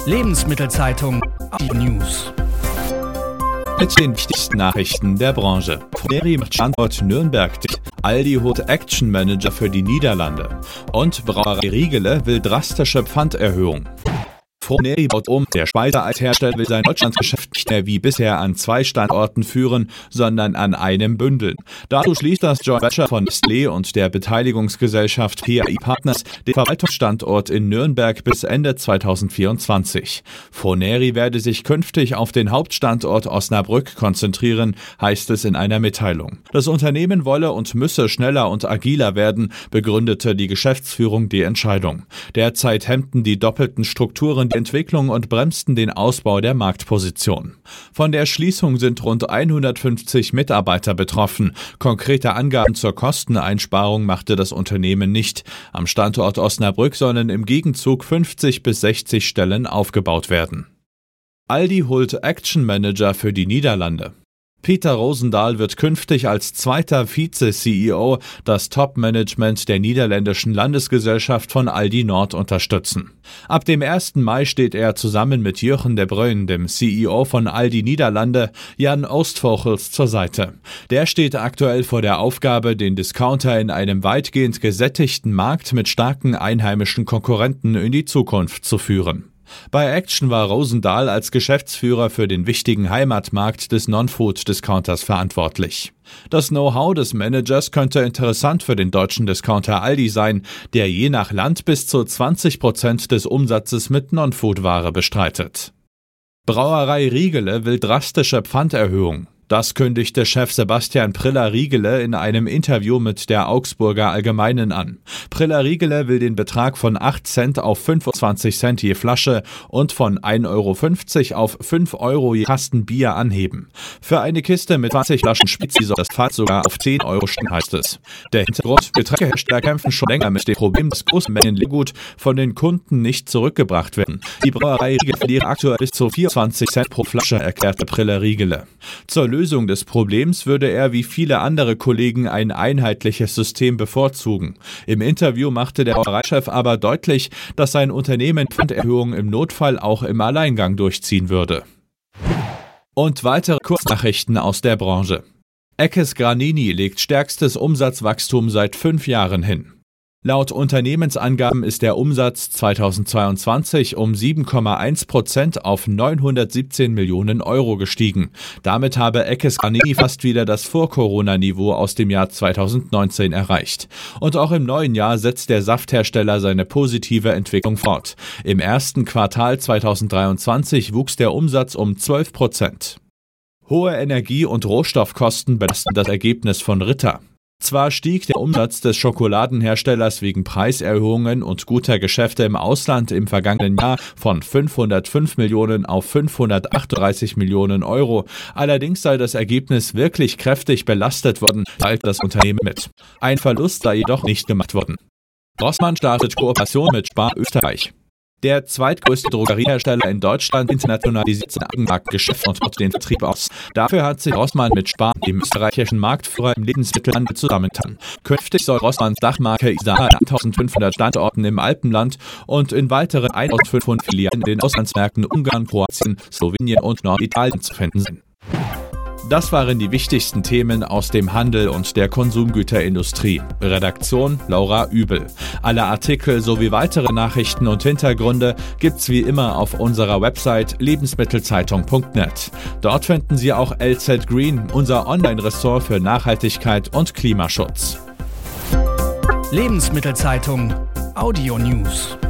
Lebensmittelzeitung News. Mit den wichtigsten Nachrichten der Branche. Froneri macht Standort Nürnberg dicht. Aldi holt Action Manager für die Niederlande. Und Brauerei Riegele will drastische Pfanderhöhung. Froneri baut um. Der Speiseeishersteller will sein Deutschlandgeschäft nicht mehr wie bisher an 2 Standorten führen, sondern an einem bündeln. Dazu schließt das Joint Venture von Nestlé und der Beteiligungsgesellschaft PAI Partners den Verwaltungsstandort in Nürnberg bis Ende 2024. Froneri werde sich künftig auf den Hauptstandort Osnabrück konzentrieren, heißt es in einer Mitteilung. Das Unternehmen wolle und müsse schneller und agiler werden, begründete die Geschäftsführung die Entscheidung. Derzeit hemmten die doppelten Strukturen die Entwicklung und bremsten den Ausbau der Marktposition. Von der Schließung sind rund 150 Mitarbeiter betroffen. Konkrete Angaben zur Kosteneinsparung machte das Unternehmen nicht. Am Standort Osnabrück sollen im Gegenzug 50 bis 60 Stellen aufgebaut werden. Aldi holt Action Manager für die Niederlande. Peter Rosendahl wird künftig als zweiter Vize-CEO das Top-Management der niederländischen Landesgesellschaft von Aldi Nord unterstützen. Ab dem 1. Mai steht er zusammen mit Jurgen de Bruyn, dem CEO von Aldi Niederlande, Jan Oostvogels zur Seite. Der steht aktuell vor der Aufgabe, den Discounter in einem weitgehend gesättigten Markt mit starken einheimischen Konkurrenten in die Zukunft zu führen. Bei Action war Rosendahl als Geschäftsführer für den wichtigen Heimatmarkt des Non-Food-Discounters verantwortlich. Das Know-how des Managers könnte interessant für den deutschen Discounter Aldi sein, der je nach Land bis zu 20% des Umsatzes mit Non-Food-Ware bestreitet. Brauerei Riegele will drastische Pfanderhöhung. Das kündigte Chef Sebastian Priller-Riegele in einem Interview mit der Augsburger Allgemeinen an. Priller-Riegele will den Betrag von 8 Cent auf 25 Cent je Flasche und von 1,50 € auf 5 € je Kasten Bier anheben. Für eine Kiste mit 20 Flaschen Spezi soll das Pfand sogar auf 10 € steigen, heißt es. Der Hintergrund: Getränkehersteller kämpfen schon länger mit dem Problem, dass große Mengen Leergut von den Kunden nicht zurückgebracht werden. Die Brauerei Riegele verliert aktuell bis zu 24 Cent pro Flasche, erklärte Priller-Riegele. Zur Lösung des Problems würde er wie viele andere Kollegen ein einheitliches System bevorzugen. Im Interview machte der Brauereichef aber deutlich, dass sein Unternehmen Pfanderhöhungen im Notfall auch im Alleingang durchziehen würde. Und weitere Kurznachrichten aus der Branche. Eckes Granini legt stärkstes Umsatzwachstum seit 5 Jahren hin. Laut Unternehmensangaben ist der Umsatz 2022 um 7,1% auf 917 Millionen € gestiegen. Damit habe Eckes Granini fast wieder das Vor-Corona-Niveau aus dem Jahr 2019 erreicht. Und auch im neuen Jahr setzt der Safthersteller seine positive Entwicklung fort. Im ersten Quartal 2023 wuchs der Umsatz um 12%. Hohe Energie- und Rohstoffkosten belasten das Ergebnis von Ritter. Zwar stieg der Umsatz des Schokoladenherstellers wegen Preiserhöhungen und guter Geschäfte im Ausland im vergangenen Jahr von 505 Millionen auf 538 Millionen €. Allerdings sei das Ergebnis wirklich kräftig belastet worden, teilt das Unternehmen mit. Ein Verlust sei jedoch nicht gemacht worden. Rossmann startet Kooperation mit Spar Österreich. Der zweitgrößte Drogeriehersteller in Deutschland internationalisiert sein Eigenmarktgeschäft und baut den Vertrieb aus. Dafür hat sich Rossmann mit Spar, dem österreichischen Marktführer im Lebensmittelhandel, zusammengetan. Künftig soll Rossmanns Dachmarke Isar an 1500 Standorten im Alpenland und in weiteren 1500 Filialen in den Auslandsmärkten Ungarn, Kroatien, Slowenien und Norditalien zu finden sein. Das waren die wichtigsten Themen aus dem Handel und der Konsumgüterindustrie. Redaktion Laura Übel. Alle Artikel sowie weitere Nachrichten und Hintergründe gibt's wie immer auf unserer Website lebensmittelzeitung.net. Dort finden Sie auch LZ Green, unser Online-Ressort für Nachhaltigkeit und Klimaschutz. Lebensmittelzeitung Audio News.